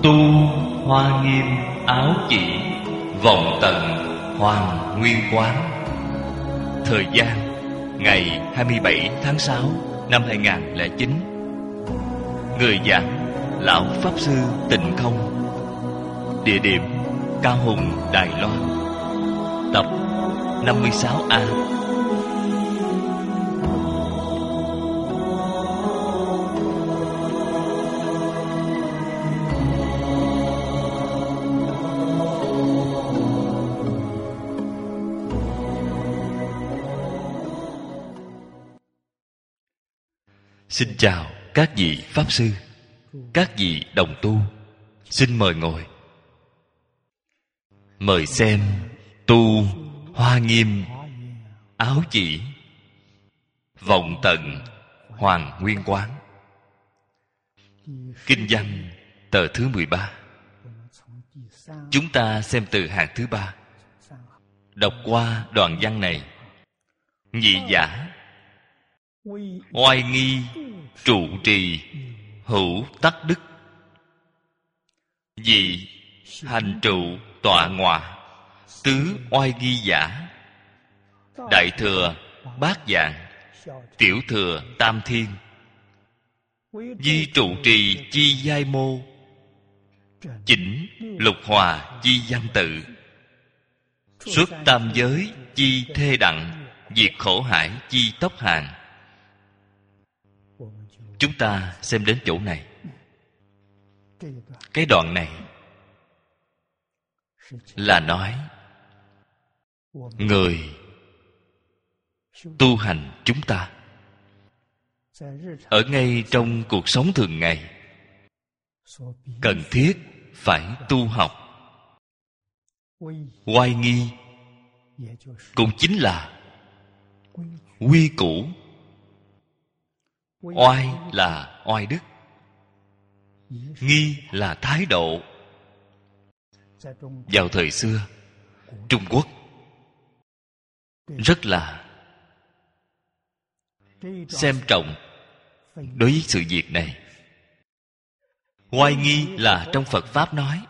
Tu Hoa Nghiêm Áo Chỉ, vọng tận Hoàng Nguyên Quán. Thời gian ngày 27 tháng 6 năm 2009. Người giảng Lão Pháp Sư Tịnh Không. Địa điểm Cao Hùng, Đài Loan. Tập 56A. Xin chào các vị Pháp Sư, các vị đồng tu. Xin mời ngồi. Mời xem Tu Hoa Nghiêm Áo Chỉ, vọng tận Hoàng Nguyên Quán. Kinh văn tờ thứ 13. Chúng ta xem từ hàng thứ 3. Đọc qua đoạn văn này. Nhị giả oai nghi trụ trì hữu tắc đức, dị hành trụ tọa ngọa tứ oai nghi giả, đại thừa bát dạng, tiểu thừa tam thiên, di trụ trì chi giai mô, chỉnh lục hòa chi văn tự, xuất tam giới chi thê đặng, diệt khổ hải chi tốc hàng. Chúng ta xem đến chỗ này. Cái đoạn này là nói người tu hành chúng ta ở ngay trong cuộc sống thường ngày cần thiết phải tu học. Oai nghi cũng chính là quy củ. Oai là oai đức, nghi là thái độ. Vào thời xưa Trung Quốc rất là xem trọng đối với sự việc này. Oai nghi là trong Phật Pháp nói,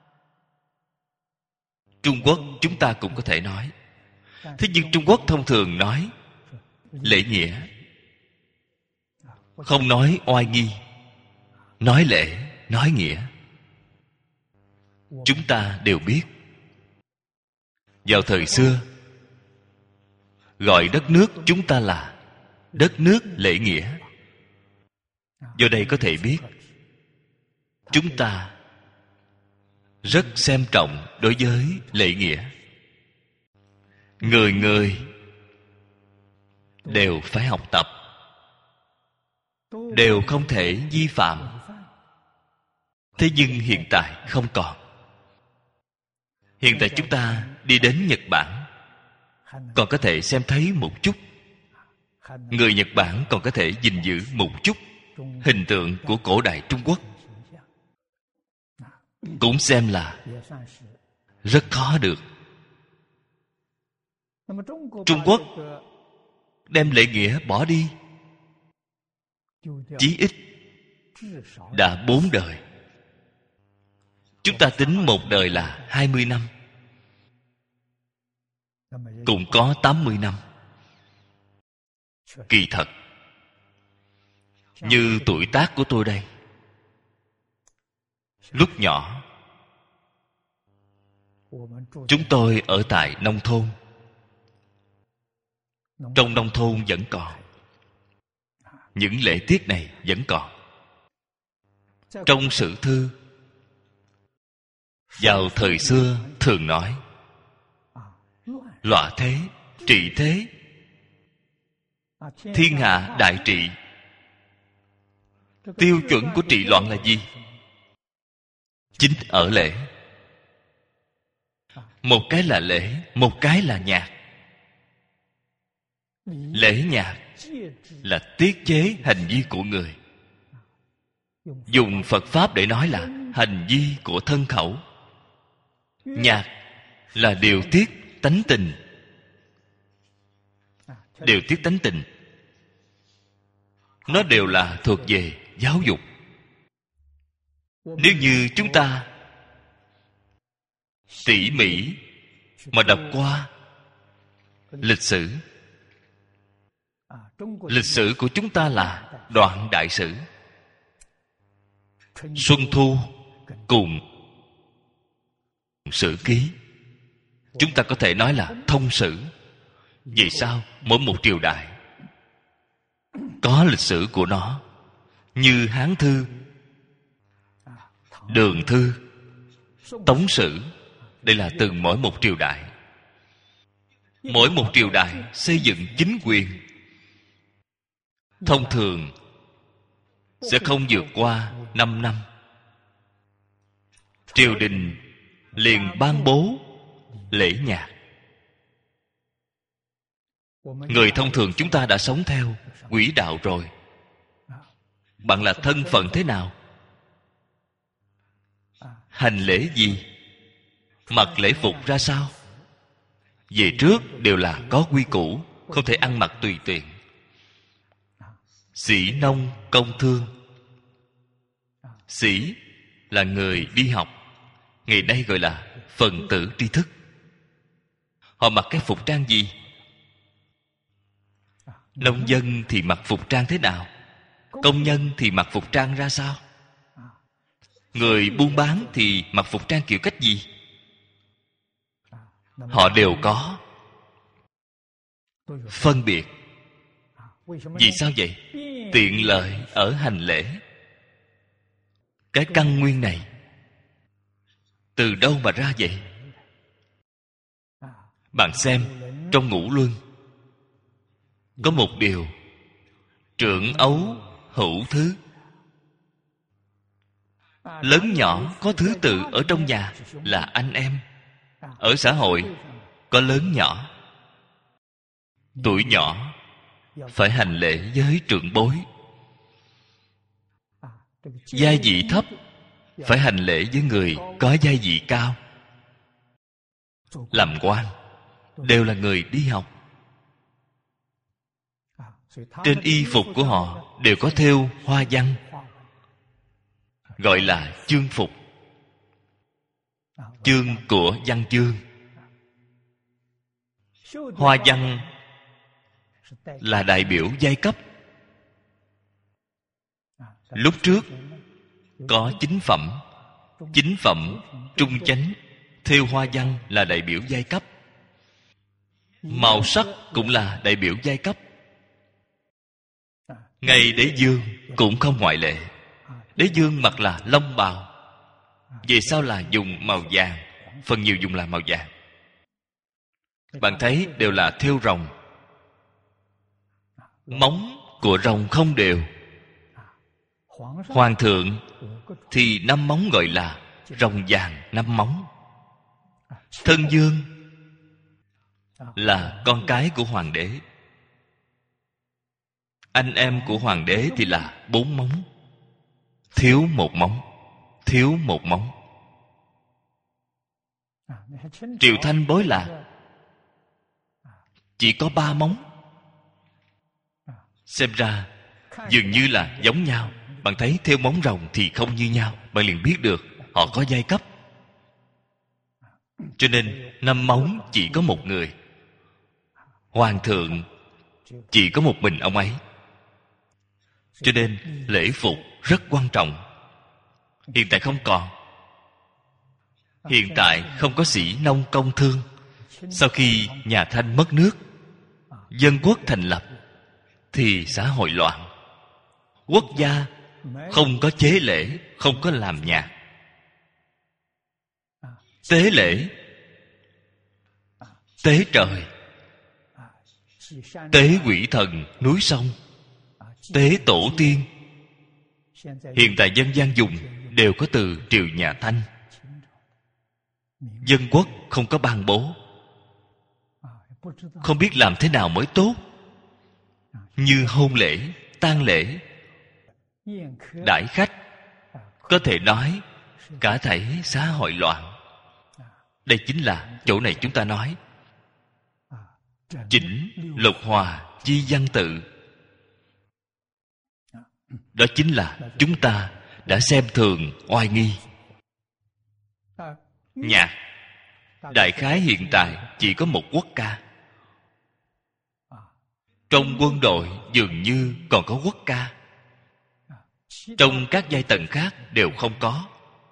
Trung Quốc chúng ta cũng có thể nói. Thế nhưng Trung Quốc thông thường nói lễ nghĩa, không nói oai nghi, nói lễ, nói nghĩa. Chúng ta đều biết, vào thời xưa gọi đất nước chúng ta là đất nước lễ nghĩa. Do đây có thể biết chúng ta rất xem trọng đối với lễ nghĩa. Người người đều phải học tập, đều không thể vi phạm. Thế nhưng hiện tại không còn. Hiện tại chúng ta đi đến Nhật Bản còn có thể xem thấy một chút. Người Nhật Bản còn có thể gìn giữ một chút hình tượng của cổ đại Trung Quốc, cũng xem là rất khó được. Trung Quốc đem lễ nghĩa bỏ đi, chí ít đã 4 đời. Chúng ta tính một đời là 20 năm, cũng có 80 năm. Kỳ thật, như tuổi tác của tôi đây, lúc nhỏ chúng tôi ở tại nông thôn. Trong nông thôn vẫn còn những lễ tiết này, vẫn còn. Trong sử thư vào thời xưa thường nói loạn thế, trị thế, thiên hạ đại trị. Tiêu chuẩn của trị loạn là gì? Chính ở lễ. Một cái là lễ, một cái là nhạc. Lễ nhạc là tiết chế hành vi của người. Dùng Phật Pháp để nói là hành vi của thân khẩu. Nhạc là điều tiết tánh tình. Điều tiết tánh tình, nó đều là thuộc về giáo dục. Nếu như chúng ta tỉ mỉ mà đọc qua lịch sử, lịch sử của chúng ta là Đoạn Đại Sử. Xuân Thu cùng Sử Ký, chúng ta có thể nói là thông sử. Vì sao? Mỗi một triều đại có lịch sử của nó. Như Hán Thư, Đường Thư, Tống Sử. Đây là từ mỗi một triều đại. Mỗi một triều đại xây dựng chính quyền thông thường sẽ không vượt qua 5 năm. Triều đình liền ban bố lễ nhạc. Người thông thường chúng ta đã sống theo quỹ đạo rồi. Bạn là thân phận thế nào? Hành lễ gì? Mặc lễ phục ra sao? Về trước đều là có quy củ, không thể ăn mặc tùy tiện. Sĩ nông công thương. Sĩ là người đi học, ngày nay gọi là phần tử tri thức. Họ mặc cái phục trang gì? Nông dân thì mặc phục trang thế nào? Công nhân thì mặc phục trang ra sao? Người buôn bán thì mặc phục trang kiểu cách gì? Họ đều có phân biệt. Vì sao vậy? Tiện lợi ở hành lễ. Cái căn nguyên này từ đâu mà ra vậy? Bạn xem trong Ngũ Luân có một điều: trưởng ấu hữu thứ. Lớn nhỏ có thứ tự ở trong nhà là anh em. Ở xã hội có lớn nhỏ. Tuổi nhỏ phải hành lễ với trưởng bối. Giai vị thấp phải hành lễ với người có giai vị cao. Làm quan đều là người đi học. Trên y phục của họ đều có thêu hoa văn, gọi là chương phục. Chương của văn chương. Hoa văn là đại biểu giai cấp. Lúc trước có chính phẩm, chính phẩm, trung chánh. Thêu hoa văn là đại biểu giai cấp. Màu sắc cũng là đại biểu giai cấp. Ngay đế dương cũng không ngoại lệ. Đế dương mặc là long bào. Về sau là dùng màu vàng, phần nhiều dùng là màu vàng. Bạn thấy đều là thêu rồng. Móng của rồng không đều. Hoàng thượng thì 5 móng gọi là rồng vàng 5 móng. Thân vương là con cái của hoàng đế. Anh em của hoàng đế thì là 4 móng. Thiếu 1 móng. Thiếu 1 móng. Triều Thanh Bối Lạc chỉ có 3 móng. Xem ra dường như là giống nhau. Bạn thấy theo móng rồng thì không như nhau, bạn liền biết được họ có giai cấp. Cho nên 5 móng chỉ có một người. Hoàng thượng chỉ có một mình ông ấy. Cho nên lễ phục rất quan trọng. Hiện tại không còn. Hiện tại không có sĩ nông công thương. Sau khi nhà Thanh mất nước, dân quốc thành lập, thì xã hội loạn. Quốc gia không có chế lễ, không có làm nhạc. Tế lễ, tế trời, tế quỷ thần núi sông, tế tổ tiên. Hiện tại dân gian dùng đều có từ triều nhà Thanh. Dân quốc không có ban bố, không biết làm thế nào mới tốt. Như hôn lễ, tang lễ, đãi khách, có thể nói cả thảy xã hội loạn. Đây chính là chỗ này chúng ta nói chỉnh lục hòa chi văn tự. Đó chính là chúng ta đã xem thường oai nghi. Nhạc đại khái hiện tại chỉ có một quốc ca. Trong quân đội dường như còn có quốc ca. Trong các giai tầng khác đều không có.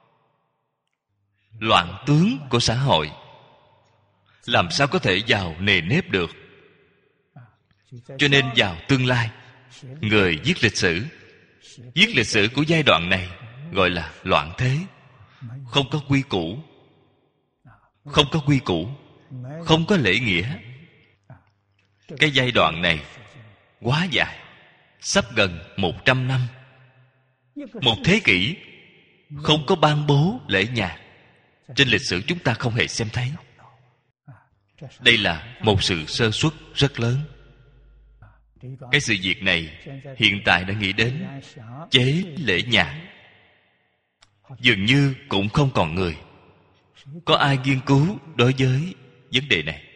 Loạn tướng của xã hội làm sao có thể vào nề nếp được. Cho nên vào tương lai, người viết lịch sử, viết lịch sử của giai đoạn này gọi là loạn thế. Không có quy củ, không có quy củ, không có lễ nghĩa. Cái giai đoạn này quá dài, sắp gần 100 năm, một thế kỷ, không có ban bố lễ nhạc. Trên lịch sử chúng ta không hề xem thấy. Đây là một sự sơ suất rất lớn. Cái sự việc này hiện tại đã nghĩ đến chế lễ nhạc, dường như cũng không còn người. Có ai nghiên cứu đối với vấn đề này?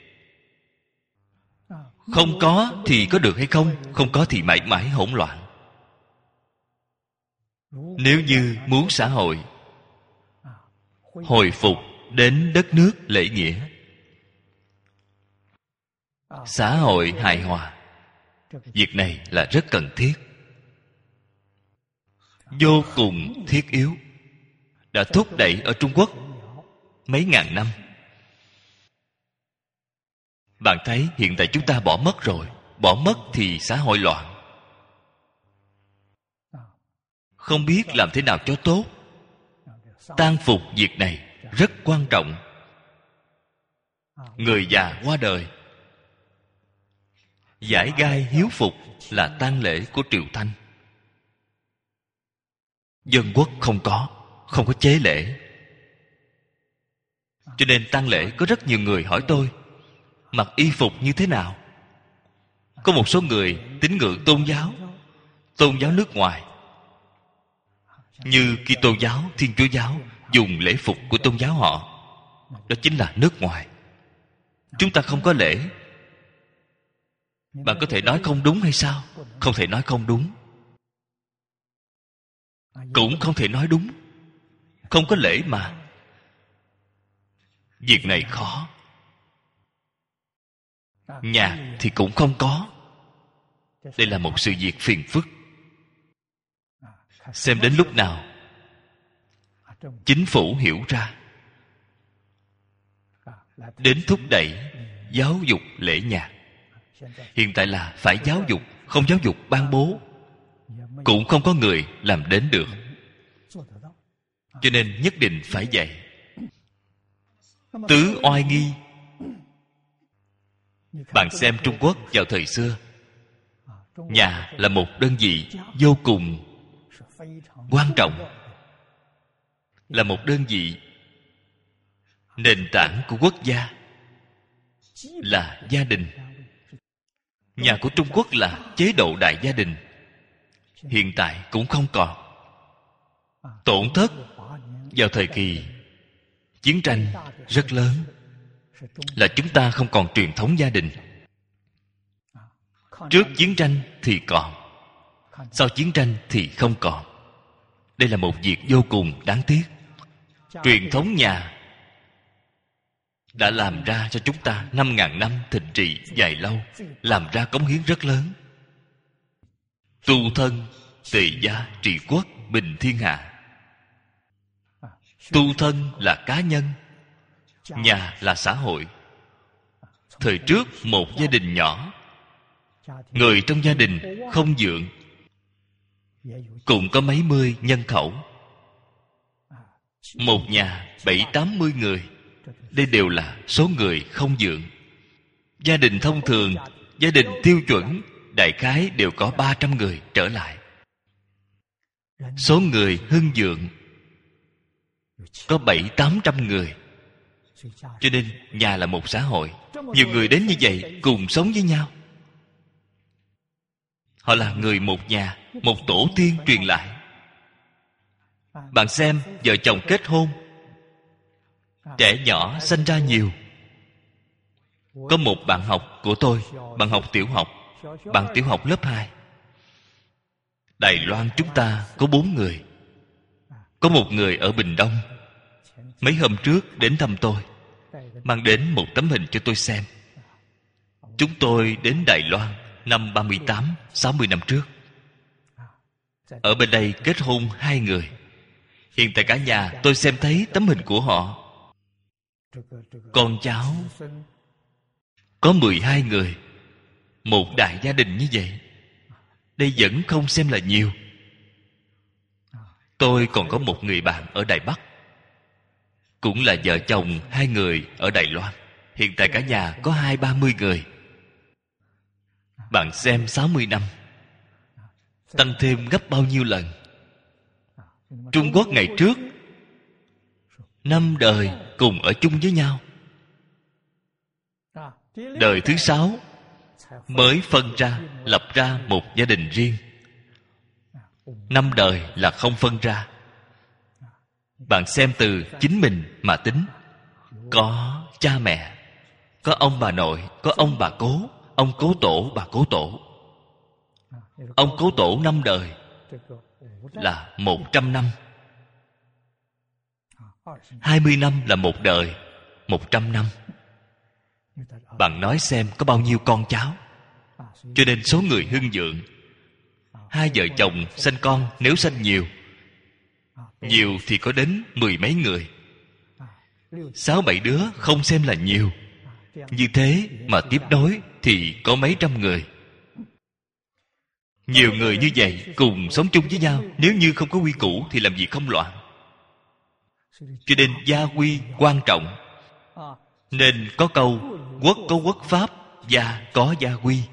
Không có thì có được hay không? Không có thì mãi mãi hỗn loạn. Nếu như muốn xã hội hồi phục đến đất nước lễ nghĩa, xã hội hài hòa, việc này là rất cần thiết, vô cùng thiết yếu, đã thúc đẩy ở Trung Quốc mấy ngàn năm. Bạn thấy hiện tại chúng ta bỏ mất rồi. Bỏ mất thì xã hội loạn, không biết làm thế nào cho tốt. Tang phục việc này rất quan trọng. Người già qua đời, giải gai hiếu phục là tang lễ của triều Thanh. Dân quốc không có chế lễ. Cho nên tang lễ có rất nhiều người hỏi tôi mặc y phục như thế nào. Có một số người tín ngưỡng tôn giáo nước ngoài, như Kitô giáo, Thiên Chúa giáo, dùng lễ phục của tôn giáo họ. Đó chính là nước ngoài. Chúng ta không có lễ. Bạn có thể nói không đúng hay sao? Không thể nói không đúng, cũng không thể nói đúng. Không có lễ mà. Việc này khó. Nhạc thì cũng không có. Đây là một sự việc phiền phức. Xem đến lúc nào chính phủ hiểu ra, đến thúc đẩy giáo dục lễ nhạc. Hiện tại là phải giáo dục. Không giáo dục ban bố, cũng không có người làm đến được. Cho nên nhất định phải dạy. Tứ oai nghi. Bạn xem Trung Quốc vào thời xưa, nhà là một đơn vị vô cùng quan trọng, là một đơn vị nền tảng của quốc gia, là gia đình. Nhà của Trung Quốc là chế độ đại gia đình. Hiện tại cũng không còn. Tổn thất vào thời kỳ chiến tranh rất lớn, là chúng ta không còn truyền thống gia đình. Trước chiến tranh thì còn, sau chiến tranh thì không còn. Đây là một việc vô cùng đáng tiếc. Truyền thống nhà đã làm ra cho chúng ta 5.000 năm thịnh trị dài lâu, làm ra cống hiến rất lớn. Tu thân, tề gia, trị quốc, bình thiên hạ. Tu thân là cá nhân, nhà là xã hội. Thời trước một gia đình nhỏ, người trong gia đình không vượng, cũng có mấy mươi nhân khẩu. Một nhà 70-80 người. Đây đều là số người không vượng. Gia đình thông thường, gia đình tiêu chuẩn, đại khái đều có 300 người trở lại. Số người hưng vượng có 700-800 người. Cho nên nhà là một xã hội. Nhiều người đến như vậy cùng sống với nhau. Họ là người một nhà, một tổ tiên truyền lại. Bạn xem, vợ chồng kết hôn, trẻ nhỏ sanh ra nhiều. Có một bạn học của tôi, bạn học tiểu học, bạn tiểu học lớp 2. Đài Loan chúng ta có 4 người. Có một người ở Bình Đông mấy hôm trước đến thăm tôi, mang đến một tấm hình cho tôi xem. Chúng tôi đến Đài Loan năm 38, 60 năm trước. Ở bên đây kết hôn 2 người. Hiện tại cả nhà tôi xem thấy tấm hình của họ. Con cháu có 12 người. Một đại gia đình như vậy, đây vẫn không xem là nhiều. Tôi còn có một người bạn ở Đài Bắc, cũng là vợ chồng 2 người ở Đài Loan. Hiện tại cả nhà có 20-30 người. Bạn xem 60 năm tăng thêm gấp bao nhiêu lần. Trung Quốc ngày trước 5 đời cùng ở chung với nhau. Đời thứ 6 mới phân ra, lập ra một gia đình riêng. 5 đời là không phân ra. Bạn xem từ chính mình mà tính. Có cha mẹ, có ông bà nội, có ông bà cố, ông cố tổ, bà cố tổ. Ông cố tổ 5 đời là 100 năm. 20 năm là một đời, 100 năm. Bạn nói xem có bao nhiêu con cháu. Cho nên số người hưng vượng. 2 vợ chồng sanh con, nếu sanh nhiều thì có đến 10 mấy người. 6-7 đứa không xem là nhiều. Như thế mà tiếp nối thì có mấy trăm người. Nhiều người như vậy cùng sống chung với nhau, nếu như không có quy củ thì làm gì không loạn. Cho nên gia quy quan trọng. Nên có câu quốc có quốc pháp, gia có gia quy.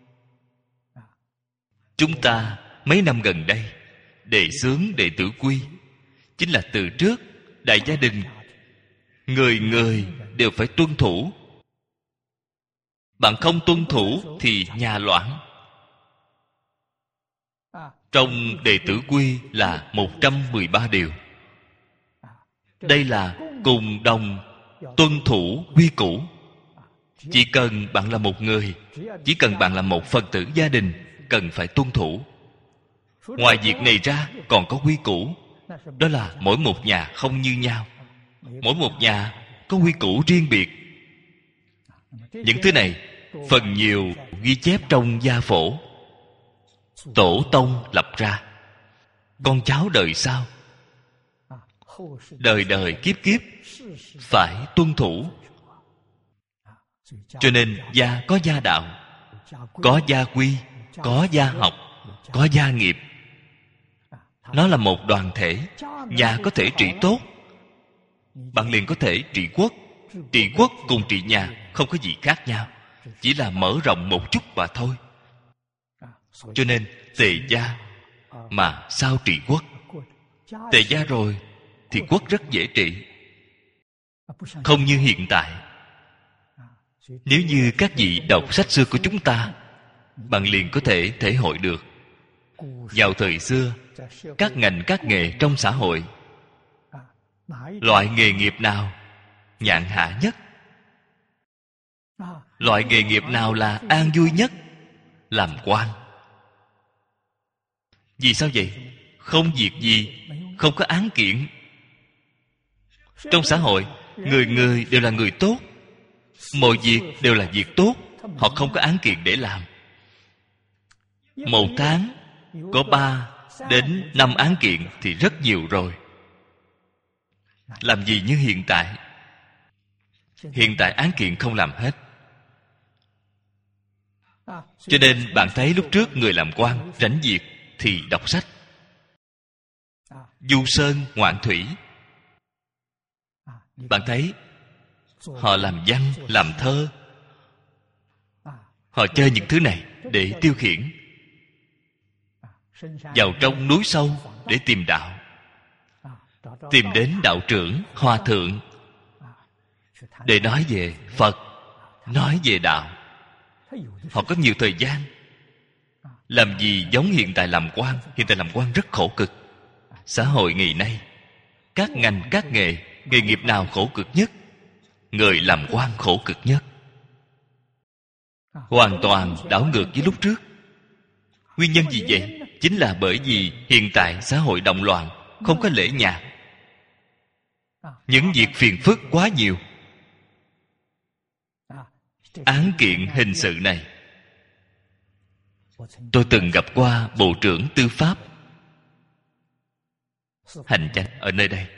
Chúng ta mấy năm gần đây đề xướng đệ tử quy, chính là từ trước đại gia đình người người đều phải tuân thủ. Bạn không tuân thủ thì nhà loạn. Trong đệ tử quy là 113 điều. Đây là cùng đồng tuân thủ quy củ. Chỉ cần bạn là một người, chỉ cần bạn là một phần tử gia đình, cần phải tuân thủ. Ngoài việc này ra còn có quy củ. Đó là mỗi một nhà không như nhau. Mỗi một nhà có quy củ riêng biệt. Những thứ này phần nhiều ghi chép trong gia phổ, tổ tông lập ra. Con cháu đời sau, đời đời kiếp kiếp phải tuân thủ. Cho nên gia có gia đạo, có gia quy, có gia học, có gia nghiệp. Nó là một đoàn thể. Nhà có thể trị tốt, bạn liền có thể trị quốc. Trị quốc cùng trị nhà không có gì khác nhau, chỉ là mở rộng một chút mà thôi. Cho nên tề gia mà sao trị quốc? Tề gia rồi thì quốc rất dễ trị. Không như hiện tại. Nếu như các vị đọc sách xưa của chúng ta, bạn liền có thể thể hội được. Vào thời xưa, các ngành các nghề trong xã hội, loại nghề nghiệp nào nhàn hạ nhất? Loại nghề nghiệp nào là an vui nhất? Làm quan. Vì sao vậy? Không việc gì, không có án kiện. Trong xã hội, người người đều là người tốt, mọi việc đều là việc tốt. Họ không có án kiện để làm. Một tháng có 3 đến 5 án kiện thì rất nhiều rồi. Làm gì như hiện tại? Hiện tại án kiện không làm hết. Cho nên bạn thấy lúc trước người làm quan rảnh việc thì đọc sách, du sơn ngoạn thủy. Bạn thấy họ làm văn, làm thơ, họ chơi những thứ này để tiêu khiển. Vào trong núi sâu để tìm đạo, tìm đến đạo trưởng, hòa thượng để nói về Phật, nói về đạo. Họ có nhiều thời gian. Làm gì giống hiện tại làm quan. Hiện tại làm quan rất khổ cực. Xã hội ngày nay, các ngành các nghề, nghề nghiệp nào khổ cực nhất? Người làm quan khổ cực nhất. Hoàn toàn đảo ngược với lúc trước. Nguyên nhân gì vậy? Chính là bởi vì hiện tại xã hội động loạn, không có lễ nhạc. Những việc phiền phức quá nhiều. Án kiện hình sự này, tôi từng gặp qua Bộ trưởng Tư pháp hành chánh ở nơi đây.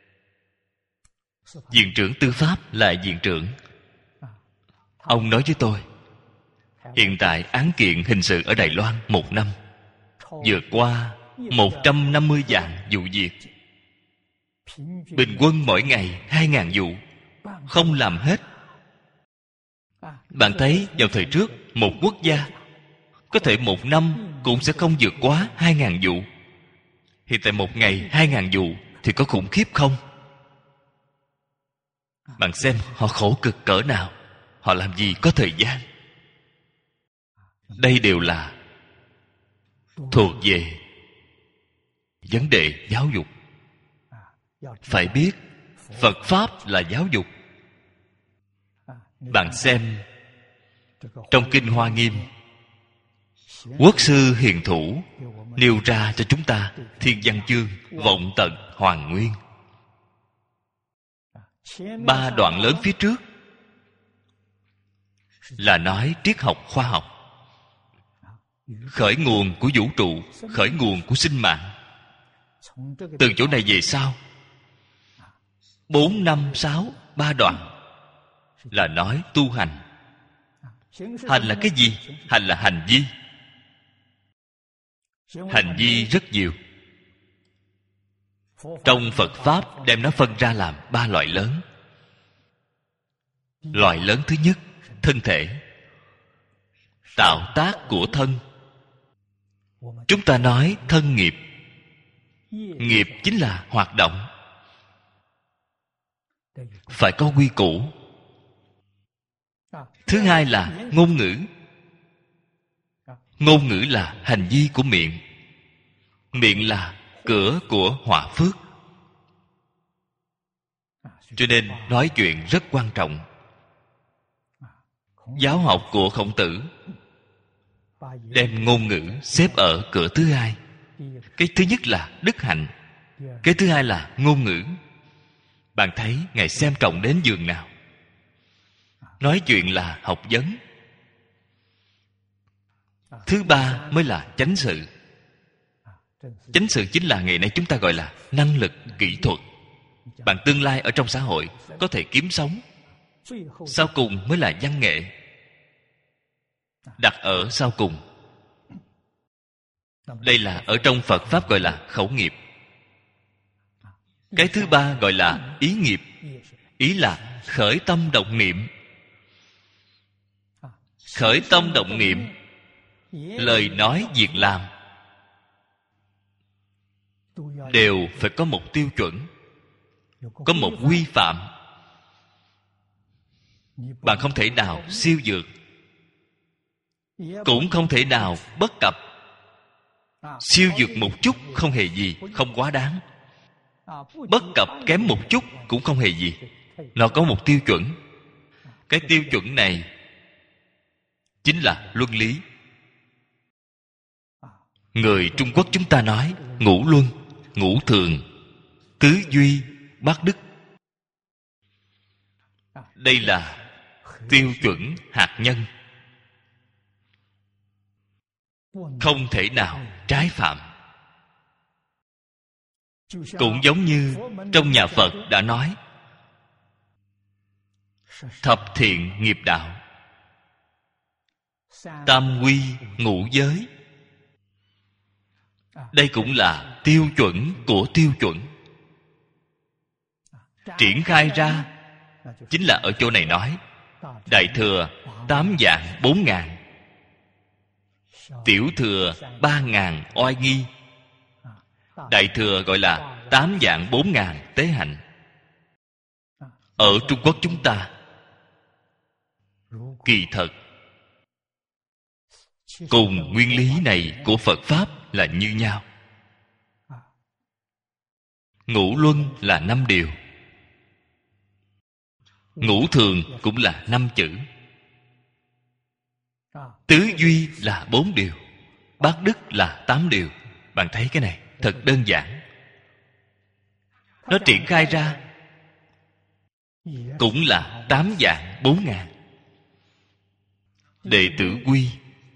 Viện trưởng Tư pháp là viện trưởng. Ông nói với tôi, hiện tại án kiện hình sự ở Đài Loan một năm vượt qua 150 vạn vụ việc. Bình quân mỗi ngày 2.000 vụ, không làm hết. Bạn thấy vào thời trước, một quốc gia có thể một năm cũng sẽ không vượt quá 2.000 vụ. Hiện tại một ngày 2.000 vụ thì có khủng khiếp không? Bạn xem họ khổ cực cỡ nào, họ làm gì có thời gian. Đây đều là thuộc về vấn đề giáo dục. Phải biết Phật Pháp là giáo dục. Bạn xem trong Kinh Hoa Nghiêm, Quốc sư hiền thủ nêu ra cho chúng ta Thiên Văn Chương, Vọng Tận, Hoàn Nguyên. 3 đoạn lớn phía trước là nói triết học khoa học, khởi nguồn của vũ trụ, khởi nguồn của sinh mạng. Từ chỗ này về sau 4, 5, 6, 3 đoạn là nói tu hành. Hành là cái gì? Hành là hành vi. Hành vi rất nhiều. Trong Phật Pháp đem nó phân ra làm 3 loại lớn. Loại lớn thứ nhất, thân thể. Tạo tác của thân. Chúng ta nói thân nghiệp. Nghiệp chính là hoạt động. Phải có quy củ. Thứ hai là ngôn ngữ. Ngôn ngữ là hành vi của miệng. Miệng là cửa của họa phước. Cho nên nói chuyện rất quan trọng. Giáo học của Khổng Tử đem ngôn ngữ xếp ở cửa thứ hai. Cái thứ nhất là đức hạnh, cái thứ hai là ngôn ngữ. Bạn thấy Ngài xem trọng đến giường nào. Nói chuyện là học vấn. Thứ ba mới là chánh sự. Chánh sự chính là ngày nay chúng ta gọi là năng lực, kỹ thuật. Bạn tương lai ở trong xã hội có thể kiếm sống. Sau cùng mới là văn nghệ. Đặt ở sau cùng. Đây là ở trong Phật Pháp gọi là khẩu nghiệp. Cái thứ ba gọi là ý nghiệp. Ý là khởi tâm động niệm. Khởi tâm động niệm, lời nói, việc làm đều phải có một tiêu chuẩn, có một quy phạm. Bạn không thể nào siêu vượt, cũng không thể nào bất cập. Siêu vượt một chút không hề gì, không quá đáng. Bất cập kém một chút cũng không hề gì. Nó có một tiêu chuẩn. Cái tiêu chuẩn này chính là luân lý. Người Trung Quốc chúng ta nói ngũ luân, ngũ thường, tứ duy, bát đức. Đây là tiêu chuẩn hạt nhân, không thể nào trái phạm. Cũng giống như trong nhà Phật đã nói thập thiện nghiệp đạo, tam quy ngũ giới. Đây cũng là tiêu chuẩn của tiêu chuẩn. Triển khai ra chính là ở chỗ này nói Đại Thừa 8 vạn 4 ngàn, Tiểu Thừa 3 ngàn oai nghi. Đại Thừa gọi là 8 vạn 4 ngàn tế hạnh. Ở Trung Quốc chúng ta kỳ thật cùng nguyên lý này của Phật Pháp là như nhau. Ngũ luân là 5 điều, ngũ thường cũng là 5 chữ, tứ duy là 4 điều, bát đức là 8 điều. Bạn thấy cái này thật đơn giản. nó triển khai ra cũng là 8 vạn 4 ngàn. Đệ tử quy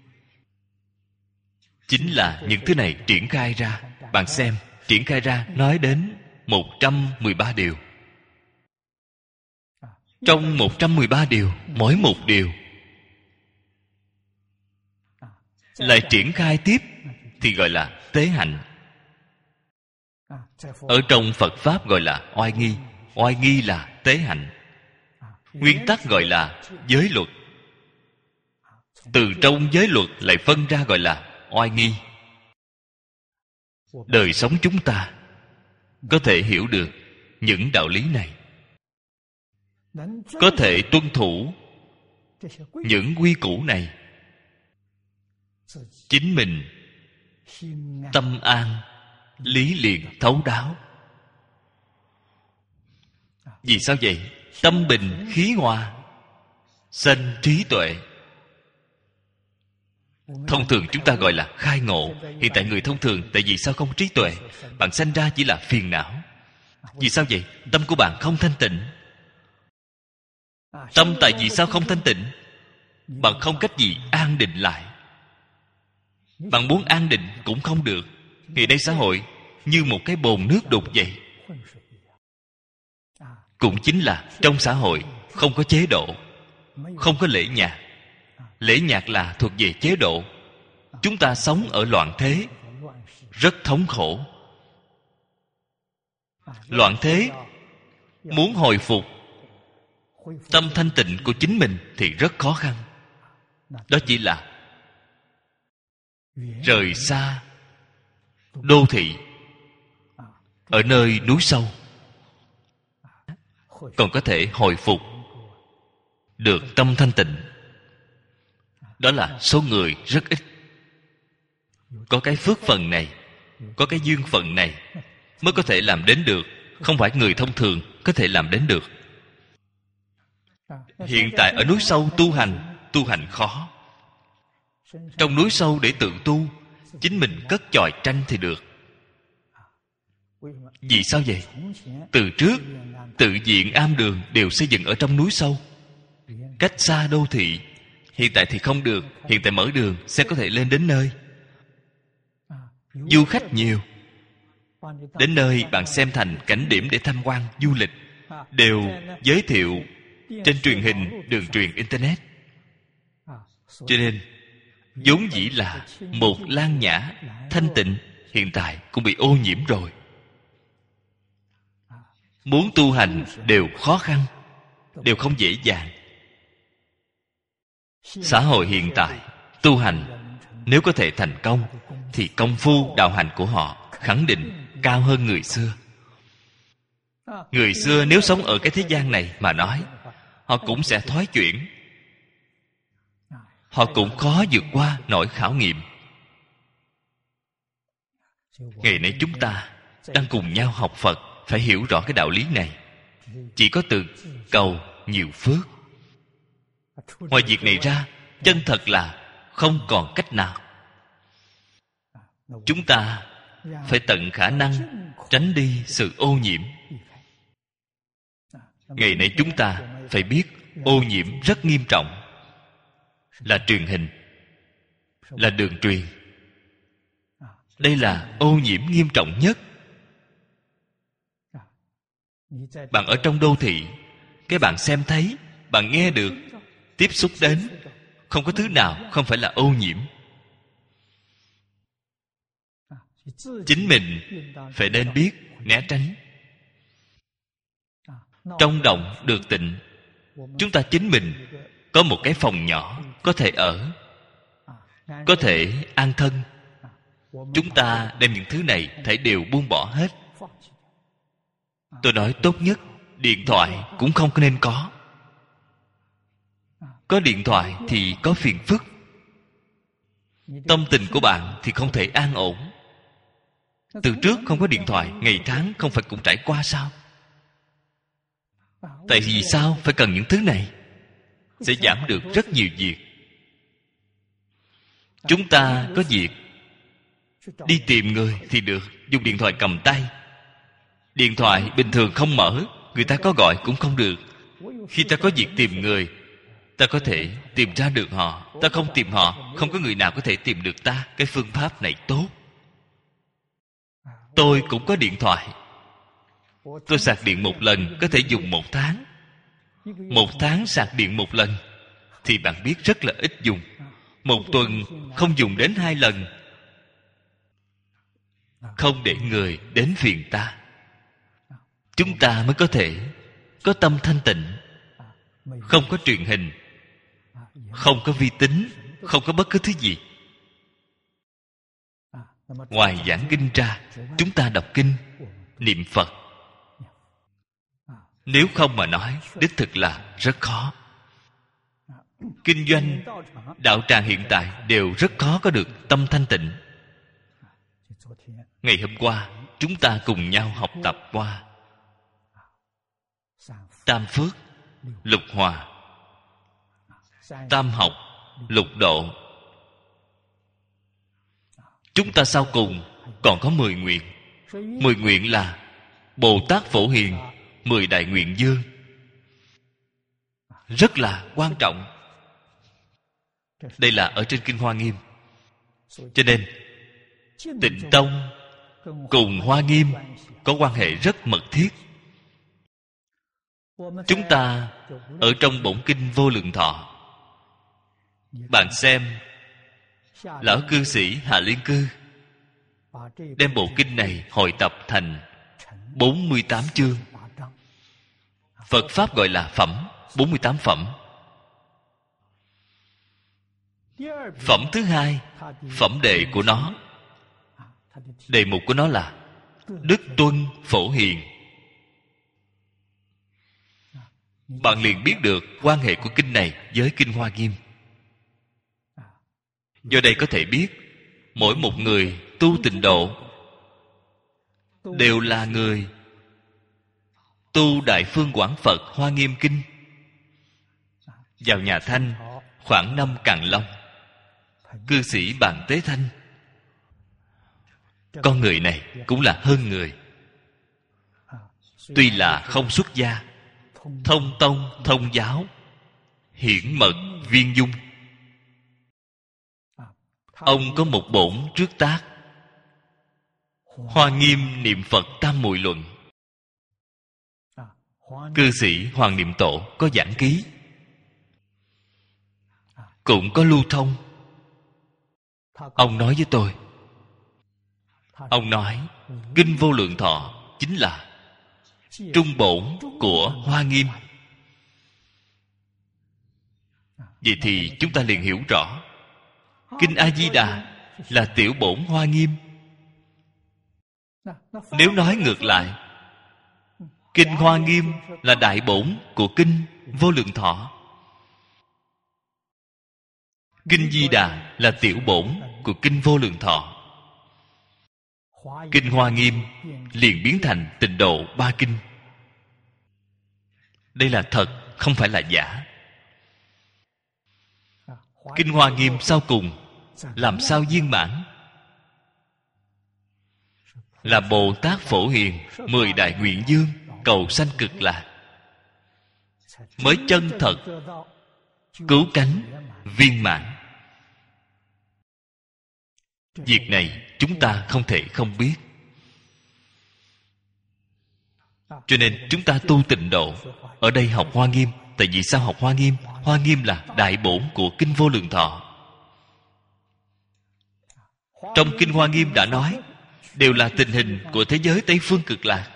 chính là những thứ này triển khai ra. Bạn xem, triển khai ra nói đến 113 điều. Trong 113 điều, mỗi một điều lại triển khai tiếp thì gọi là tế hạnh. Ở trong Phật Pháp gọi là oai nghi. Oai nghi là tế hạnh. Nguyên tắc gọi là giới luật. Từ trong giới luật lại phân ra gọi là oai nghi. Đời sống chúng ta có thể hiểu được những đạo lý này, có thể tuân thủ những quy củ này, chính mình tâm an, lý liền thấu đáo. Vì sao vậy? Tâm bình khí hòa, sanh trí tuệ. Thông thường chúng ta gọi là khai ngộ. Hiện tại người thông thường, tại vì sao không trí tuệ? Bạn sanh ra chỉ là phiền não. Vì sao vậy? Tâm của bạn không thanh tịnh. Tâm tại vì sao không thanh tịnh? Bạn không cách gì an định lại. Bạn muốn an định cũng không được. Ngày nay xã hội như một cái bồn nước đục vậy. Cũng chính là trong xã hội không có chế độ, không có lễ nhạc. Lễ nhạc là thuộc về chế độ. Chúng ta sống ở loạn thế, rất thống khổ. Loạn thế, muốn hồi phục tâm thanh tịnh của chính mình thì rất khó khăn. Đó chỉ là rời xa đô thị, ở nơi núi sâu, còn có thể hồi phục được tâm thanh tịnh. Đó là số người rất ít. Có cái phước phần này, có cái duyên phận này mới có thể làm đến được. Không phải người thông thường có thể làm đến được. Hiện tại ở núi sâu tu hành khó. Trong núi sâu để tự tu, chính mình cất chòi tranh thì được. Vì sao vậy? Từ trước tự viện am đường đều xây dựng ở trong núi sâu, cách xa đô thị. Hiện tại thì không được. Hiện tại mở đường sẽ có thể lên đến nơi. Du khách nhiều. Đến nơi bạn xem thành cảnh điểm để tham quan du lịch, đều giới thiệu trên truyền hình, đường truyền internet. Cho nên vốn dĩ là một lan nhã thanh tịnh, hiện tại cũng bị ô nhiễm rồi. Muốn tu hành đều khó khăn, đều không dễ dàng. Xã hội hiện tại tu hành nếu có thể thành công thì công phu đạo hành của họ khẳng định cao hơn người xưa. Người xưa nếu sống ở cái thế gian này mà nói, họ cũng sẽ thoái chuyển. Họ cũng khó vượt qua nỗi khảo nghiệm. Ngày nay chúng ta đang cùng nhau học Phật, phải hiểu rõ cái đạo lý này. Chỉ có từ cầu nhiều phước. Ngoài việc này ra, chân thật là không còn cách nào. Chúng ta phải tận khả năng tránh đi sự ô nhiễm. Ngày nay chúng ta phải biết ô nhiễm rất nghiêm trọng. Là truyền hình, là đường truyền. Đây là ô nhiễm nghiêm trọng nhất. Bạn ở trong đô thị, cái bạn xem thấy, bạn nghe được, tiếp xúc đến, không có thứ nào không phải là ô nhiễm. Chính mình phải nên biết né tránh. Trong động được tịnh, chúng ta chính mình có một cái phòng nhỏ có thể ở, có thể an thân. Chúng ta đem những thứ này thảy đều buông bỏ hết. Tôi nói tốt nhất, điện thoại cũng không nên có. Có điện thoại thì có phiền phức. Tâm tình của bạn thì không thể an ổn. Từ trước không có điện thoại, ngày tháng không phải cũng trải qua sao? Tại vì sao phải cần những thứ này? Sẽ giảm được rất nhiều việc. Chúng ta có việc đi tìm người thì được, dùng điện thoại cầm tay. Điện thoại bình thường không mở, người ta có gọi cũng không được. Khi ta có việc tìm người, ta có thể tìm ra được họ. Ta không tìm họ, không có người nào có thể tìm được ta. Cái phương pháp này tốt. Tôi cũng có điện thoại. Tôi sạc điện một lần có thể dùng 1 tháng. 1 tháng sạc điện một lần thì bạn biết rất là ít dùng. 1 tuần không dùng đến 2 lần. Không để người đến phiền ta, chúng ta mới có thể có tâm thanh tịnh. Không có truyền hình, không có vi tính, không có bất cứ thứ gì. Ngoài giảng kinh ra, chúng ta đọc kinh, niệm Phật. Nếu không mà nói, đích thực là rất khó. Kinh doanh, đạo tràng hiện tại đều rất khó có được tâm thanh tịnh. Ngày hôm qua, chúng ta cùng nhau học tập qua Tam Phước, Lục Hòa, Tam Học, Lục Độ. Chúng ta sau cùng còn có 10 nguyện. 10 nguyện là Bồ Tát Phổ Hiền, 10 đại nguyện dương. Rất là quan trọng. Đây là ở trên Kinh Hoa Nghiêm. Cho nên Tịnh Tông cùng Hoa Nghiêm có quan hệ rất mật thiết. Chúng ta ở trong bổn kinh Vô Lượng Thọ, bạn xem lão cư sĩ Hà Liên Cư đem bộ kinh này hội tập thành 48 chương. Phật Pháp gọi là phẩm, 48 phẩm. Phẩm thứ hai, phẩm đệ của nó, đề mục của nó là Đức Tuân Phổ Hiền. Bạn liền biết được quan hệ của kinh này với Kinh Hoa Nghiêm. Do đây có thể biết mỗi một người tu tịnh độ đều là người tu Đại Phương Quảng Phật Hoa Nghiêm Kinh. Vào nhà Thanh khoảng năm Càn Long, cư sĩ Bàn Tế Thanh, con người này cũng là hơn người. Tuy là không xuất gia, thông tông thông giáo, hiển mật viên dung. Ông có một bổn trước tác Hoa Nghiêm Niệm Phật Tam Muội Luận. Cư sĩ Hoàng Niệm Tổ có giảng ký, cũng có lưu thông. Ông nói với tôi, ông nói Kinh Vô Lượng Thọ chính là trung bổn của Hoa Nghiêm. Vậy thì chúng ta liền hiểu rõ, Kinh A Di Đà là tiểu bổn Hoa Nghiêm. Nếu nói ngược lại, Kinh Hoa Nghiêm là đại bổn của Kinh Vô Lượng Thọ, Kinh Di Đà là tiểu bổn của Kinh Vô Lượng Thọ. Kinh Hoa Nghiêm liền biến thành Tịnh Độ 3 kinh. Đây là thật, không phải là giả. Kinh Hoa Nghiêm sau cùng làm sao viên mãn? Là Bồ Tát Phổ Hiền 10 đại nguyện dương cầu sanh Cực Lạc, mới chân thật cứu cánh viên mãn. Việc này chúng ta không thể không biết. Cho nên chúng ta tu tịnh độ, ở đây học Hoa Nghiêm. Tại vì sao học Hoa Nghiêm? Hoa Nghiêm là đại bổn của Kinh Vô Lượng Thọ. Trong Kinh Hoa Nghiêm đã nói đều là tình hình của thế giới Tây Phương Cực Lạc.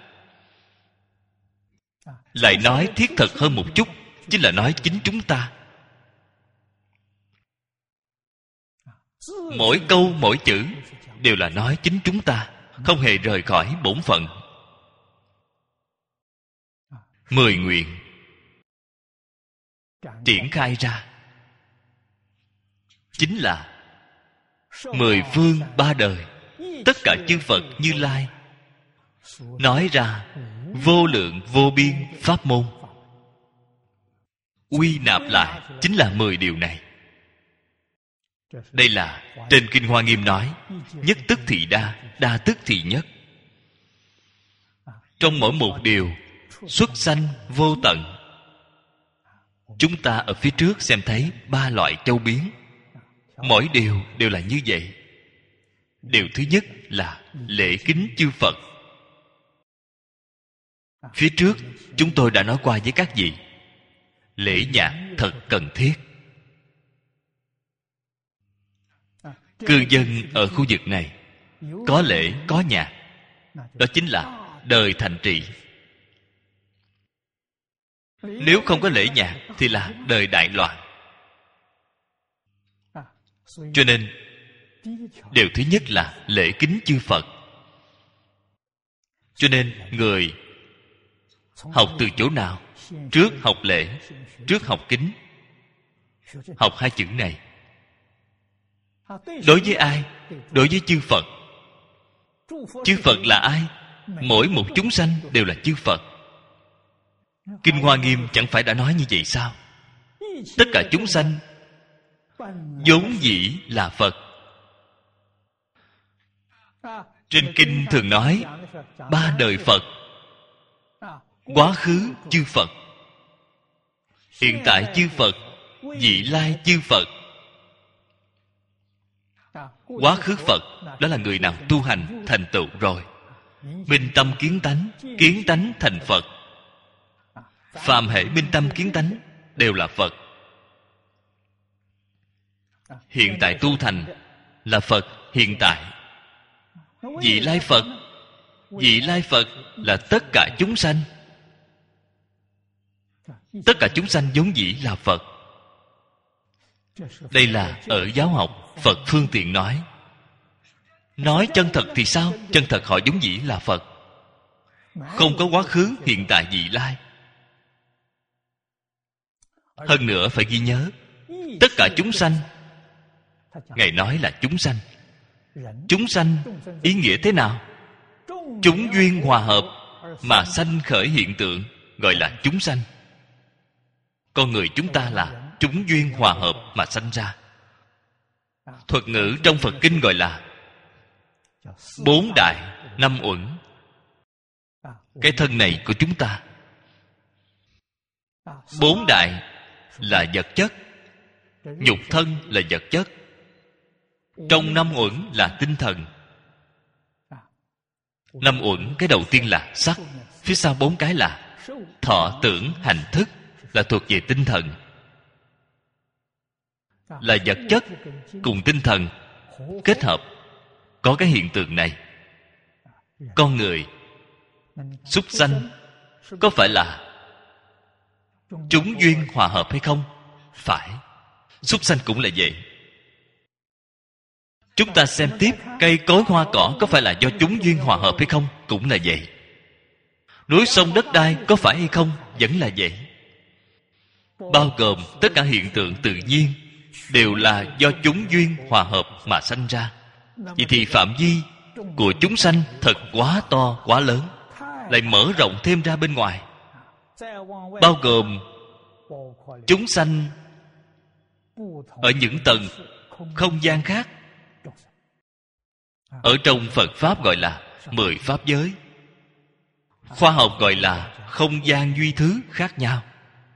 Lại nói thiết thực hơn một chút, chính là nói chính chúng ta. Mỗi câu mỗi chữ đều là nói chính chúng ta, không hề rời khỏi bổn phận. 10 nguyện triển khai ra chính là 10 phương 3 đời, tất cả chư Phật Như Lai nói ra vô lượng vô biên pháp môn, quy nạp lại chính là 10 điều này. Đây là trên Kinh Hoa Nghiêm nói nhất tức thị đa, đa tức thị nhất. Trong mỗi một điều xuất sanh vô tận. Chúng ta ở phía trước xem thấy 3 loại châu biến. Mỗi điều đều là như vậy. Điều thứ nhất là lễ kính chư Phật. Phía trước chúng tôi đã nói qua với các vị, lễ nhạc thật cần thiết. Cư dân ở khu vực này có lễ có nhạc, đó chính là đời thành trị. Nếu không có lễ nhạc thì là đời đại loạn. Cho nên điều thứ nhất là lễ kính chư Phật. Cho nên người học từ chỗ nào? Trước học lễ, trước học kính. Học 2 chữ này. Đối với ai? Đối với chư Phật. Chư Phật là ai? Mỗi một chúng sanh đều là chư Phật. Kinh Hoa Nghiêm chẳng phải đã nói như vậy sao? Tất cả chúng sanh vốn dĩ là Phật. Trên kinh thường nói 3 đời Phật. Quá khứ chư Phật, hiện tại chư Phật, vị lai chư Phật. Quá khứ Phật đó là người nào tu hành thành tựu rồi, minh tâm kiến tánh, kiến tánh thành Phật. Phàm hệ minh tâm kiến tánh đều là Phật. Hiện tại tu thành là Phật hiện tại. Vị lai Phật, vị lai Phật là tất cả chúng sanh. Tất cả chúng sanh vốn dĩ là Phật. Đây là ở giáo học Phật phương tiện nói. Nói chân thật thì sao? Chân thật họ vốn dĩ là Phật. Không có quá khứ, hiện tại, vị lai. Hơn nữa phải ghi nhớ, tất cả chúng sanh, Ngài nói là chúng sanh. Chúng sanh ý nghĩa thế nào? Chúng duyên hòa hợp mà sanh khởi hiện tượng, gọi là chúng sanh. Con người chúng ta là chúng duyên hòa hợp mà sanh ra. Thuật ngữ trong Phật kinh gọi là 4 đại 5 uẩn. Cái thân này của chúng ta, 4 đại là vật chất, nhục thân là vật chất, trong 5 uẩn là tinh thần. 5 uẩn, cái đầu tiên là sắc, phía sau 4 cái là thọ tưởng hành thức, là thuộc về tinh thần. Là vật chất cùng tinh thần kết hợp có cái hiện tượng này. Con người súc sanh có phải là chúng duyên hòa hợp hay không? Phải. Súc sanh cũng là vậy. Chúng ta xem tiếp, cây cối hoa cỏ có phải là do chúng duyên hòa hợp hay không? Cũng là vậy. Núi sông đất đai có phải hay không? Vẫn là vậy. Bao gồm tất cả hiện tượng tự nhiên đều là do chúng duyên hòa hợp mà sanh ra. Vậy thì phạm vi của chúng sanh thật quá to, quá lớn, lại mở rộng thêm ra bên ngoài, bao gồm chúng sanh ở những tầng không gian khác. Ở trong Phật Pháp gọi là 10 Pháp giới. Khoa học gọi là không gian duy thứ khác nhau.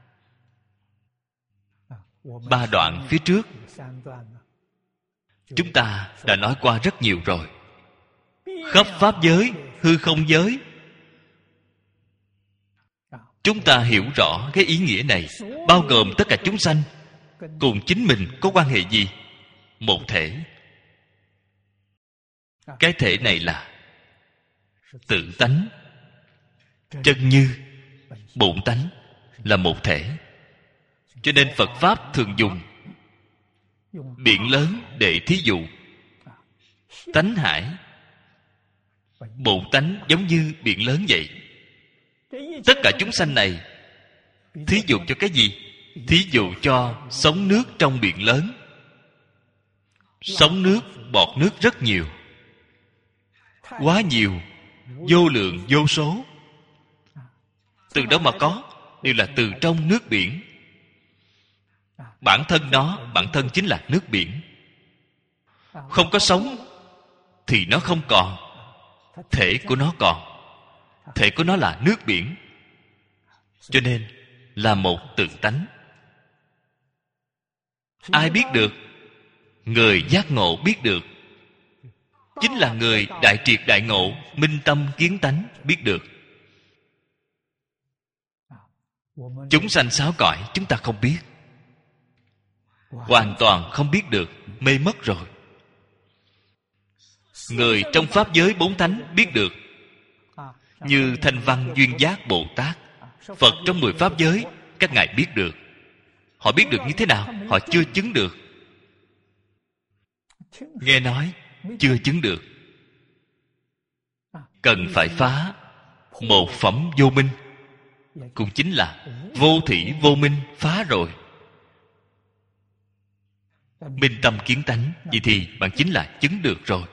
3 đoạn phía trước chúng ta đã nói qua rất nhiều rồi. Khắp Pháp giới, hư không giới, chúng ta hiểu rõ cái ý nghĩa này. Bao gồm tất cả chúng sanh cùng chính mình có quan hệ gì? Một thể. Cái thể này là tự tánh, chân như, bổn tánh, là một thể. Cho nên Phật Pháp thường dùng biển lớn để thí dụ. Tánh hải, bổn tánh giống như biển lớn vậy. Tất cả chúng sanh này thí dụ cho cái gì? Thí dụ cho sóng nước trong biển lớn. Sóng nước, bọt nước rất nhiều, quá nhiều, vô lượng vô số. Từ đâu mà có? Đều là từ trong nước biển. Bản thân nó, bản thân chính là nước biển. Không có sóng thì nó không còn, thể của nó còn. Thể của nó là nước biển, cho nên là một tự tánh. Ai biết được? Người giác ngộ biết được. Chính là người đại triệt đại ngộ, minh tâm kiến tánh biết được. Chúng sanh sáu cõi chúng ta không biết, hoàn toàn không biết được, mê mất rồi. Người trong pháp giới bốn thánh biết được, như Thanh Văn Duyên Giác Bồ Tát. Phật trong 10 pháp giới, các ngài biết được. Họ biết được như thế nào? Họ chưa chứng được. Nghe nói chưa chứng được, cần phải phá một phẩm vô minh, cũng chính là vô thỉ vô minh, phá rồi. Minh tâm kiến tánh, vậy thì bạn chính là chứng được rồi.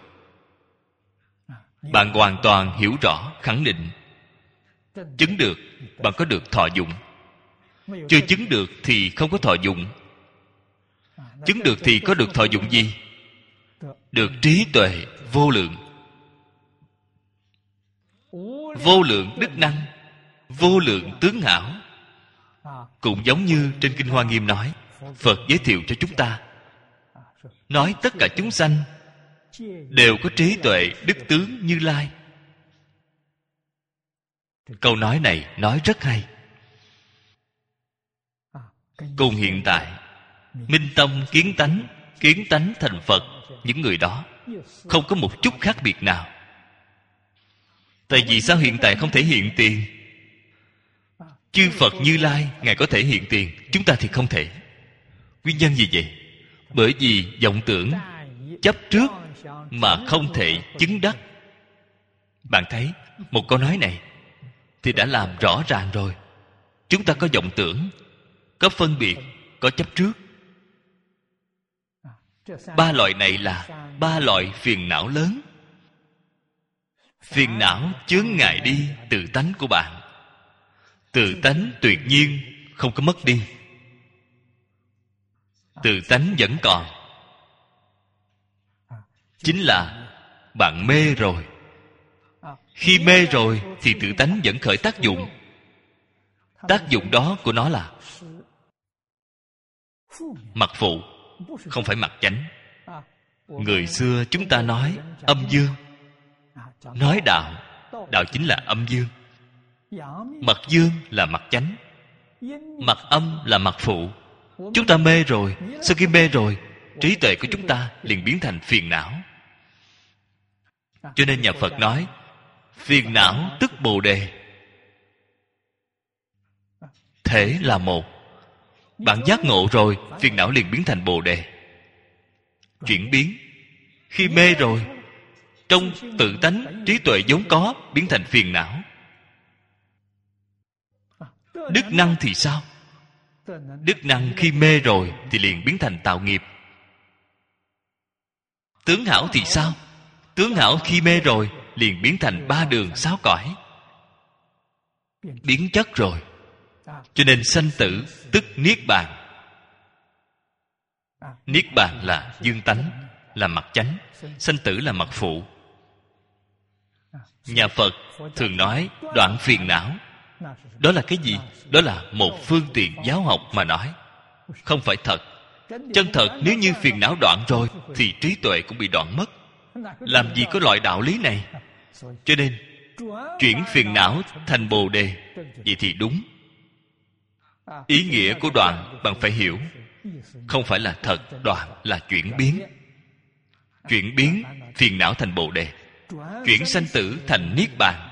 Bạn hoàn toàn hiểu rõ, khẳng định. Chứng được, bạn có được thọ dụng. Chưa chứng được thì không có thọ dụng. Chứng được thì có được thọ dụng gì? Được trí tuệ vô lượng. Vô lượng đức năng, vô lượng tướng hảo. Cũng giống như trên Kinh Hoa Nghiêm nói, Phật giới thiệu cho chúng ta, nói tất cả chúng sanh đều có trí tuệ đức tướng Như Lai. Câu nói này nói rất hay. Cùng hiện tại minh tâm kiến tánh thành Phật, những người đó không có một chút khác biệt nào. Tại vì sao hiện tại không thể hiện tiền? Chư Phật Như Lai ngài có thể hiện tiền, chúng ta thì không thể. Nguyên nhân gì vậy? Bởi vì vọng tưởng chấp trước mà không thể chứng đắc. Bạn thấy một câu nói này thì đã làm rõ ràng rồi. Chúng ta có vọng tưởng, có phân biệt, có chấp trước. Ba loại này là ba loại phiền não lớn. Phiền não chướng ngại đi tự tánh của bạn. Tự tánh tuyệt nhiên không có mất đi. Tự tánh vẫn còn. Chính là bạn mê rồi. Khi mê rồi thì tự tánh vẫn khởi tác dụng. Tác dụng đó của nó là mặt phụ, không phải mặt chánh. Người xưa chúng ta nói âm dương. Nói đạo, đạo chính là âm dương. Mặt dương là mặt chánh, mặt âm là mặt phụ. Chúng ta mê rồi, sau khi mê rồi, trí tuệ của chúng ta liền biến thành phiền não. Cho nên nhà Phật nói phiền não tức Bồ Đề. Thể là một. Bạn giác ngộ rồi, phiền não liền biến thành Bồ Đề. Chuyển biến. Khi mê rồi, trong tự tánh trí tuệ vốn có biến thành phiền não. Đức năng thì sao? Đức năng khi mê rồi thì liền biến thành tạo nghiệp. Tướng hảo thì sao? Tướng hảo khi mê rồi liền biến thành ba đường sáu cõi. Biến chất rồi. Cho nên sanh tử tức niết bàn. Niết bàn là dương tánh, là mặt chánh. Sanh tử là mặt phụ. Nhà Phật thường nói đoạn phiền não. Đó là cái gì? Đó là một phương tiện giáo học mà nói, không phải thật. Chân thật nếu như phiền não đoạn rồi thì trí tuệ cũng bị đoạn mất. Làm gì có loại đạo lý này? Cho nên chuyển phiền não thành Bồ Đề, vậy thì đúng. Ý nghĩa của đoạn bạn phải hiểu. Không phải là thật đoạn, là chuyển biến. Chuyển biến phiền não thành Bồ Đề, chuyển sanh tử thành Niết Bàn,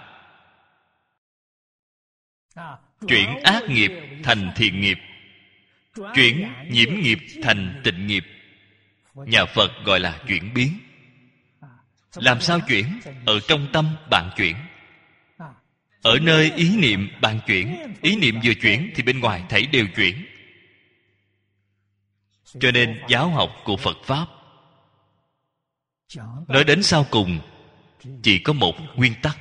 chuyển ác nghiệp thành thiện nghiệp, chuyển nhiễm nghiệp thành tịnh nghiệp. Nhà Phật gọi là chuyển biến. Làm sao chuyển? Ở trong tâm bạn chuyển. Ở nơi ý niệm bạn chuyển. Ý niệm vừa chuyển thì bên ngoài thảy đều chuyển. Cho nên giáo học của Phật Pháp nói đến sau cùng chỉ có một nguyên tắc,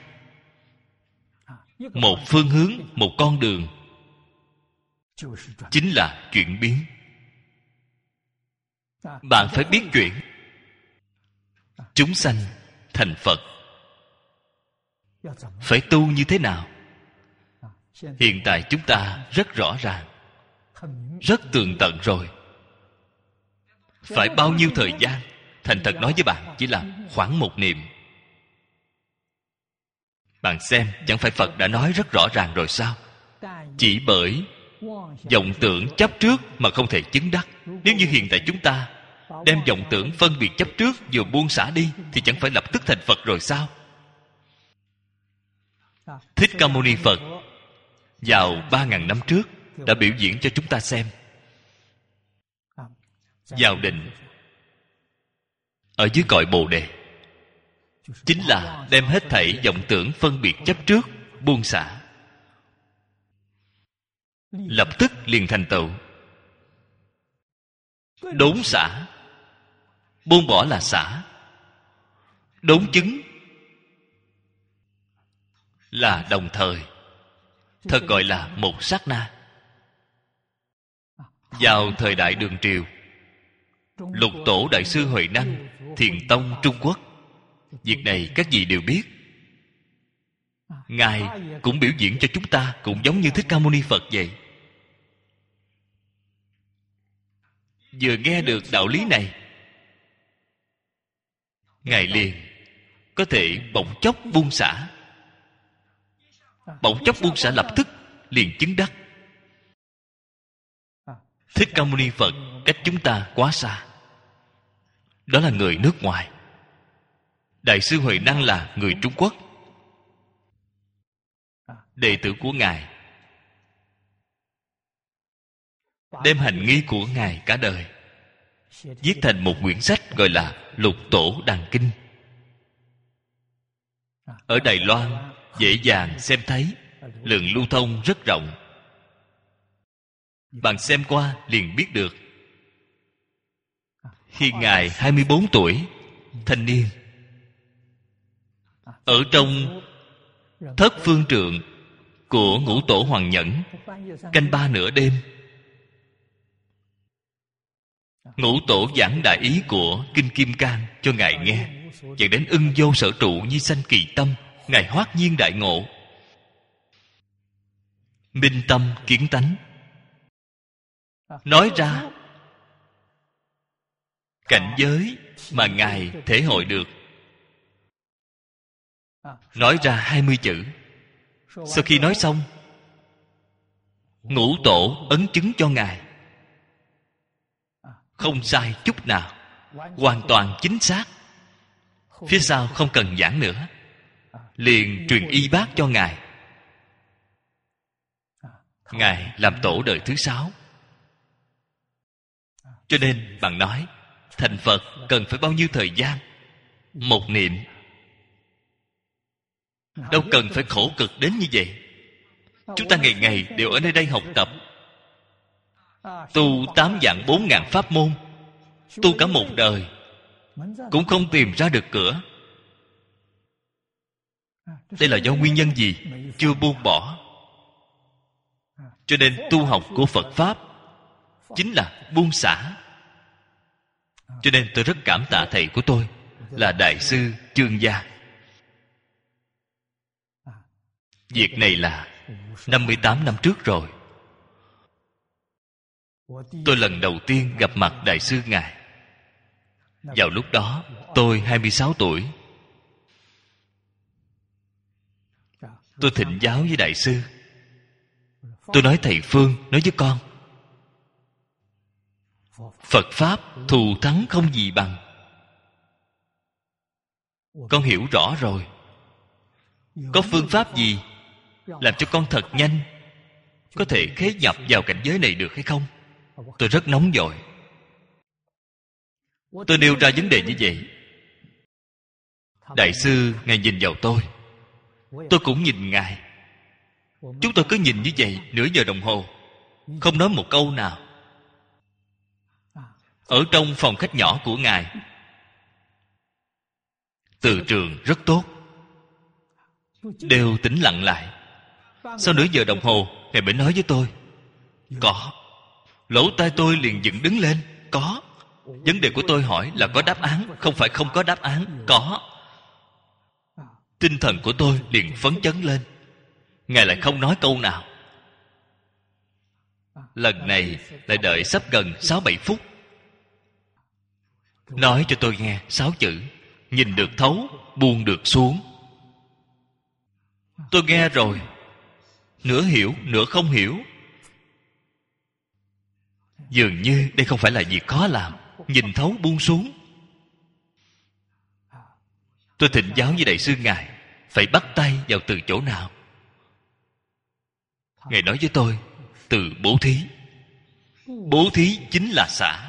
một phương hướng, một con đường, chính là chuyển biến. Bạn phải biết chuyển chúng sanh thành Phật. phải tu như thế nào? Hiện tại chúng ta rất rõ ràng, rất tường tận rồi. Phải bao nhiêu thời gian? Thành thật nói với bạn, chỉ là khoảng một niệm. Bạn xem, chẳng phải Phật đã nói rất rõ ràng rồi sao? Chỉ bởi vọng tưởng chấp trước mà không thể chứng đắc. Nếu như hiện tại chúng ta đem vọng tưởng phân biệt chấp trước vừa buông xả đi, thì chẳng phải lập tức thành Phật rồi sao? Thích Ca Mâu Ni Phật vào 3.000 năm trước đã biểu diễn cho chúng ta xem. Vào định ở dưới cội Bồ Đề, chính là đem hết thảy vọng tưởng phân biệt chấp trước buông xả, lập tức liền thành tựu. Đốn xả, buông bỏ là xả. Đốn chứng là đồng thời, thật gọi là một sát na. Vào thời đại Đường Triều, Lục Tổ Đại sư Huệ Năng, Thiền Tông Trung Quốc, việc này các vị đều biết. Ngài cũng biểu diễn cho chúng ta, cũng giống như Thích Ca Mâu Ni Phật vậy. Vừa nghe được đạo lý này, Ngài liền có thể bỗng chốc buông xả. Bỗng chốc buông xả, lập tức liền chứng đắc. Thích Ca Mâu Ni Phật cách chúng ta quá xa. Đó là người nước ngoài. Đại sư Huệ Năng là người Trung Quốc. Đệ tử của Ngài đem hành nghi của Ngài cả đời viết thành một quyển sách gọi là Lục Tổ Đàn Kinh. Ở Đài Loan dễ dàng xem thấy, lượng lưu thông rất rộng. Bạn xem qua liền biết được. Khi Ngài 24 tuổi, thanh niên, ở trong thất phương trượng của Ngũ Tổ Hoàng Nhẫn, canh 3 nửa đêm, Ngũ Tổ giảng đại ý của Kinh Kim Cang cho Ngài nghe, dẫn đến ưng vô sở trụ, nhi sanh kỳ tâm. Ngài hoát nhiên đại ngộ, minh tâm kiến tánh, nói ra cảnh giới mà Ngài thể hội được. Nói ra 20 chữ. Sau khi nói xong, Ngũ Tổ ấn chứng cho Ngài, không sai chút nào, hoàn toàn chính xác. Phía sau không cần giảng nữa, liền truyền y bác cho Ngài. Ngài làm tổ đời thứ 6. Cho nên bạn nói thành Phật cần phải bao nhiêu thời gian? Một niệm. Đâu cần phải khổ cực đến như vậy. Chúng ta ngày ngày đều ở nơi đây học tập, tu 8 vạn 4 ngàn pháp môn, tu cả một đời cũng không tìm ra được cửa. Đây là do nguyên nhân gì? Chưa buông bỏ. Cho nên tu học của Phật Pháp chính là buông xả. Cho nên tôi rất cảm tạ thầy của tôi là Đại sư Chương Gia. Việc này là 58 năm trước rồi. Tôi lần đầu tiên gặp mặt Đại sư Ngài. Vào lúc đó tôi 26 tuổi. Tôi thỉnh giáo với Đại sư. Tôi nói thầy Phương nói với con, Phật Pháp thù thắng không gì bằng. Con hiểu rõ rồi. Có phương pháp gì làm cho con thật nhanh có thể khế nhập vào cảnh giới này được hay không? Tôi rất nóng vội. Tôi nêu ra vấn đề như vậy. Đại sư Ngài nhìn vào tôi cũng nhìn Ngài. Chúng tôi cứ nhìn như vậy nửa giờ đồng hồ, không nói một câu nào. Ở trong phòng khách nhỏ của Ngài, từ trường rất tốt, đều tĩnh lặng lại. Sau nửa giờ đồng hồ, Ngài mới nói với tôi, có. Lỗ tai tôi liền dựng đứng lên. Có. Vấn đề của tôi hỏi là có đáp án, không phải không có đáp án. Có. Tinh thần của tôi liền phấn chấn lên. Ngài lại không nói câu nào. Lần này lại đợi sắp gần 6-7 phút. Nói cho tôi nghe 6 chữ: nhìn được thấu, buông được xuống. Tôi nghe rồi, nửa hiểu nửa không hiểu. Dường như đây không phải là việc khó làm. Nhìn thấu buông xuống. Tôi thỉnh giáo với đại sư Ngài, phải bắt tay vào từ chỗ nào? Ngài nói với tôi, từ bố thí. Bố thí chính là xả.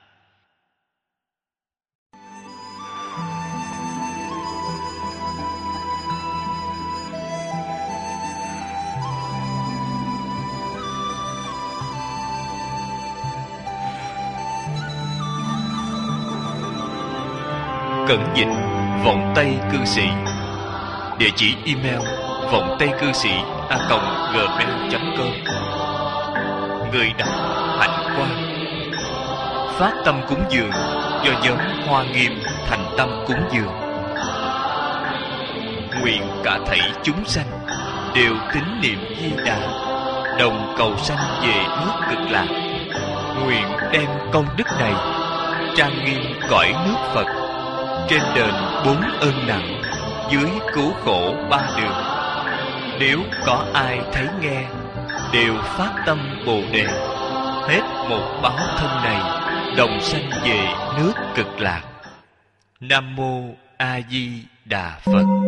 Cẩn dịch Vọng Tây Cư Sĩ. Địa chỉ email vongtaicư sĩ@gmail.com. Người đọc Hạnh Quang. Phát tâm cúng dường do nhóm Hoa Nghiêm thành tâm cúng dường. Nguyện cả thảy chúng sanh đều tín niệm Di Đà, đồng cầu sanh về nước Cực Lạc. Nguyện đem công đức này trang nghiêm cõi nước Phật, trên đền 4 ơn nặng, dưới cứu khổ 3 đường. Nếu có ai thấy nghe, đều phát tâm Bồ Đề, hết một báo thân này, đồng sanh về nước Cực Lạc. Nam Mô A Di Đà Phật.